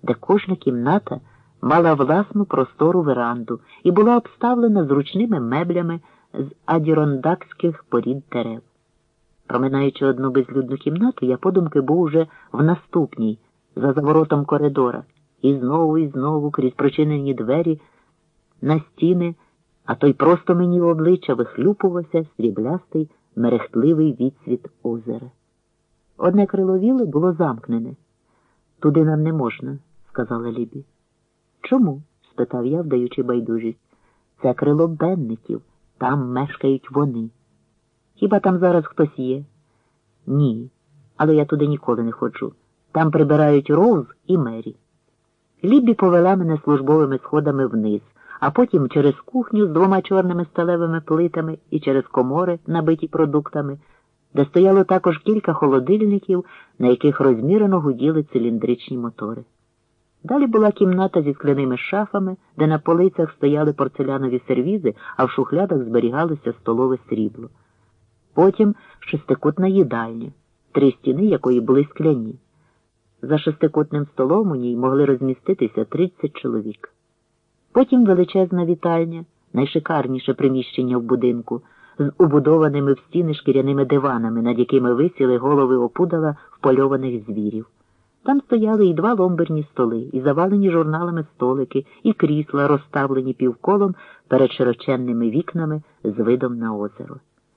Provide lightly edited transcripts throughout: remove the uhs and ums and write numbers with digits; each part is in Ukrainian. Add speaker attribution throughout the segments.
Speaker 1: де кожна кімната мала власну простору веранду і була обставлена зручними меблями з адірондакських порід дерев. Проминаючи одну безлюдну кімнату, я подумки був уже в наступній, за заворотом коридора, і знову крізь прочинені двері на стіни, а то й просто мені в обличчя вихлюпувався сріблястий, мерехтливий відсвіт озера. Одне крило вілли було замкнене. «Туди нам не можна», – сказала Лібі. «Чому?» – спитав я, вдаючи байдужість. «Це крило Беннетів. Там мешкають вони». «Хіба там зараз хтось є?» «Ні, але я туди ніколи не ходжу. Там прибирають Роуз і Мері». Лібі повела мене службовими сходами вниз, а потім через кухню з 2 чорними сталевими плитами і через комори, набиті продуктами, де стояло також кілька холодильників, на яких розмірено гуділи циліндричні мотори. Далі була кімната зі скляними шафами, де на полицях стояли порцелянові сервізи, а в шухлядах зберігалося столове срібло. Потім шестикутна їдальня, 3 стіни якої були скляні. За шестикутним столом у ній могли розміститися 30 чоловік. Потім величезна вітальня, найшикарніше приміщення в будинку, з убудованими в стіни шкіряними диванами, над якими висіли голови опудала впольованих звірів. Там стояли і 2 ломберні столи, і завалені журналами столики, і крісла, розставлені півколом перед широченними вікнами з видом на озеро.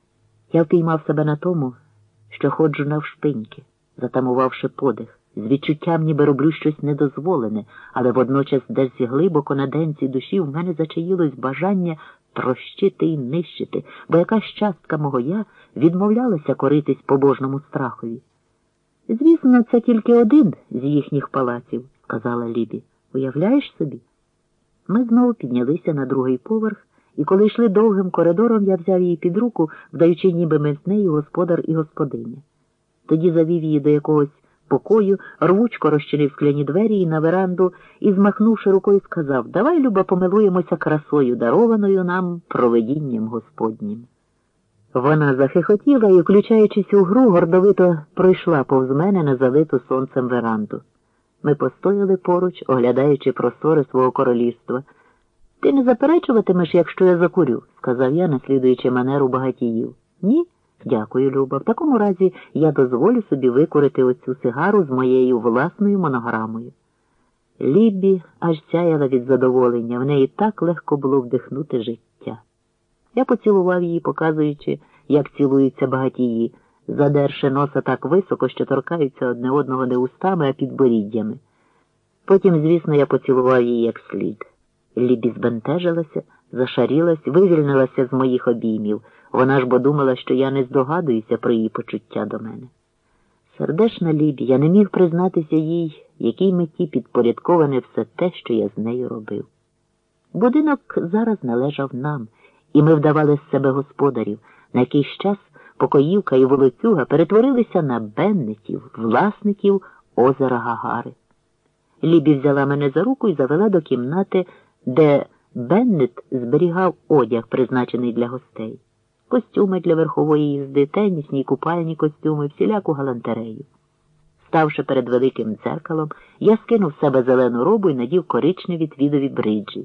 Speaker 1: Я впіймав себе на тому, що ходжу навшпиньки, затамувавши подих, з відчуттям ніби роблю щось недозволене, але водночас десь глибоко на денці душі в мене зачаїлось бажання трощити і нищити, бо якась частка мого «я» відмовлялася коритись побожному страхові. «Звісно, це тільки один з їхніх палаців», – сказала Лібі. «Уявляєш собі?» Ми знову піднялися на 2-й поверх, і коли йшли довгим коридором, я взяв її під руку, вдаючи ніби ми з нею господар і господиня. Тоді завів її до якогось покою, рвучко розчинив скляні двері і на веранду і, змахнувши рукою, сказав: «Давай, Люба, помилуємося красою, дарованою нам провидінням Господнім». Вона захихотіла і, включаючись у гру, гордовито пройшла повз мене на залиту сонцем веранду. Ми постояли поруч, оглядаючи простори свого королівства. «Ти не заперечуватимеш, якщо я закурю?» – сказав я, наслідуючи манеру багатіїв. «Ні? Дякую, Люба. В такому разі я дозволю собі викурити оцю сигару з моєю власною монограмою». Ліббі аж сяяла від задоволення, в неї так легко було вдихнути життя. Я поцілував її, показуючи, як цілуються багатії, задерши носа так високо, що торкаються одне одного не устами, а підборіддями. Потім, звісно, я поцілував її як слід. Ліббі збентежилася, зашарілась, вивільнилася з моїх обіймів. Вона ж бо думала, що я не здогадуюся про її почуття до мене. Сердешна Ліббі, я не міг признатися їй, якій меті підпорядковане все те, що я з нею робив. Будинок зараз належав нам, і ми вдавали з себе господарів. На якийсь час покоївка і волоцюга перетворилися на Беннетів, власників озера Гагари. Ліббі взяла мене за руку і завела до кімнати, де Беннет зберігав одяг, призначений для гостей. Костюми для верхової їзди, тенісні й купальні костюми, всіляку галантерею. Ставши перед великим дзеркалом, я скинув з себе зелену робу і надів коричневі твідові бриджі.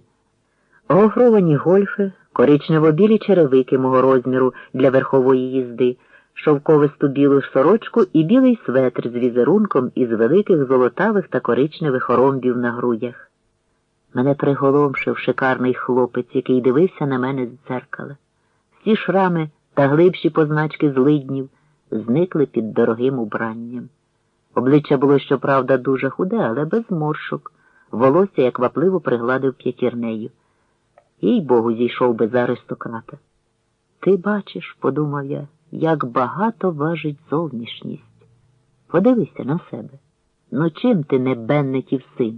Speaker 1: Гофровані гольфи, коричнево-білі черевики мого розміру для верхової їзди, шовковисту білу сорочку і білий светр з візерунком із великих золотавих та коричневих ромбів на грудях. Мене приголомшив шикарний хлопець, який дивився на мене з дзеркала. Всі шрами та глибші позначки злиднів зникли під дорогим убранням. Обличчя було, щоправда, дуже худе, але без зморшок. Волосся, як квапливо, пригладив п'ятірнею. Їй-богу, зійшов би за аристократа. «Ти бачиш, — подумав я, — як багато важить зовнішність. Подивися на себе. Ну чим ти не Беннетів син?»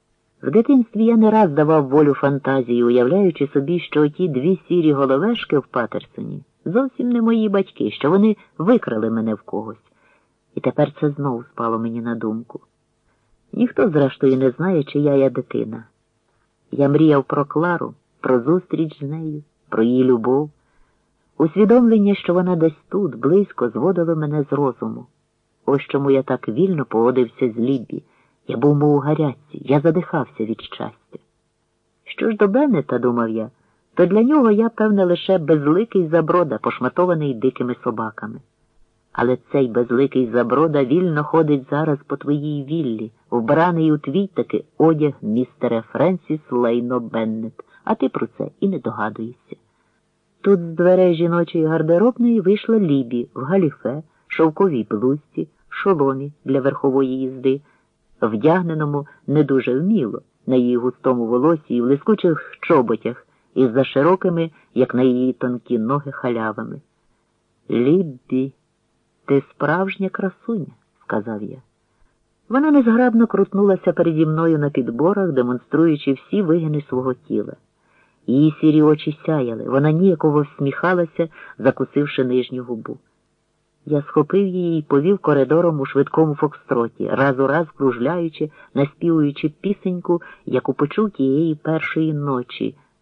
Speaker 1: В дитинстві я не раз давав волю фантазії, уявляючи собі, що оті 2 сірі головешки в Патерсоні зовсім не мої батьки, що вони викрали мене в когось. І тепер це знову спало мені на думку. Ніхто, зрештою, не знає, чия я дитина. Я мріяв про Клару, про зустріч з нею, про її любов. Усвідомлення, що вона десь тут, близько, зводило мене з розуму. Ось чому я так вільно поводився з Ліббі, Я був мов у гарячці, я задихався від щастя. Що ж до Беннета, думав я, то для нього я, певне, лише безликий заброда, пошматований дикими собаками. Але цей безликий заброда вільно ходить зараз по твоїй віллі, вбраний у твій таки одяг, містере Френсіс Лейно Беннет, а ти про це і не догадуєшся. Тут з дверей жіночої гардеробної вийшла Лібі в галіфе, шовковій блузці, шоломі для верхової їзди, вдягненому не дуже вміло, на її густому волосі і в лискучих чоботях із за широкими, як на її тонкі ноги, халявами. «Ліббі, ти справжня красуня», – сказав я. Вона незграбно крутнулася переді мною на підборах, демонструючи всі вигини свого тіла. Її сірі очі сяяли, вона ніяково всміхалася, закусивши нижню губу. Я схопив її і повів коридором у швидкому фокстроті, раз у раз кружляючи, наспівуючи пісеньку, яку почув тієї першої ночі –